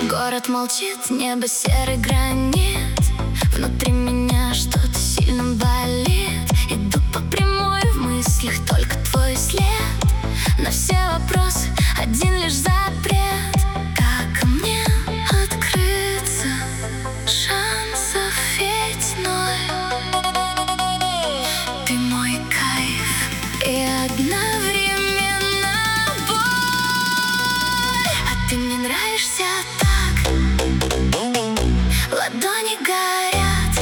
Город молчит, небо серый гранит. Внутри меня что-то сильно болит. Иду по прямой, в мыслях только твой след. На все вопросы один лишь запрет. Как мне открыться? Шансов ведь ноль. Ты мой кайф и одновременно боль. А ты мне нравишься так. Ладони горят.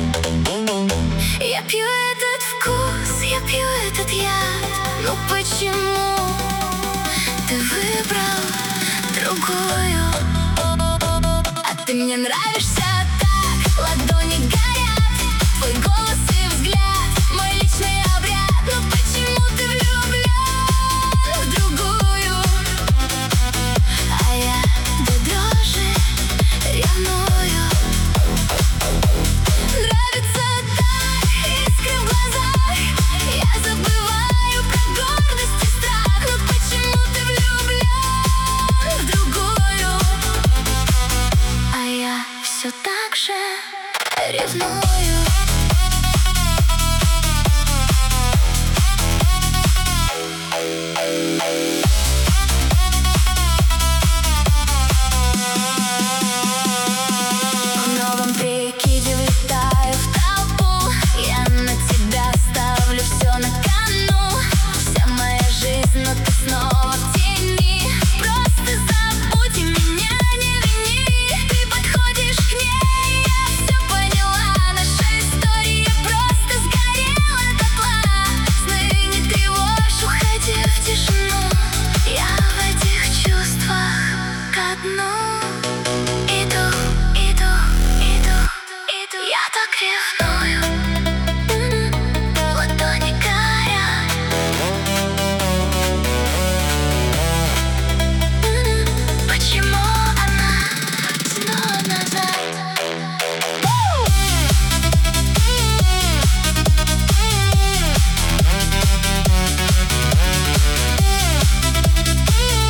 Я пью этот вкус, я пью этот яд. Ну почему ты выбрал другую? А ты мне нравишься так. Ладони горят. Твой голос и взгляд, мой личный обряд. Ну почему ты влюблен в другую? А я до дрожи ревную. Нравится так, искры в глазах. Я забываю про гордость и страх. Ну почему ты влюблен в другую? А я все так же ревную. В новом прикиде влетаю в толпу. Я на тебя ставлю все на кону. Вся моя жизнь, но ты снова в тени. Просто забудь и меня не вини. Ты подходишь к ней, я все поняла. Наша история просто сгорела дотла. Сны не тревожь, уходи в тишину. Я в этих чувствах ко дну. Иду, иду, иду, иду. Я так ревную.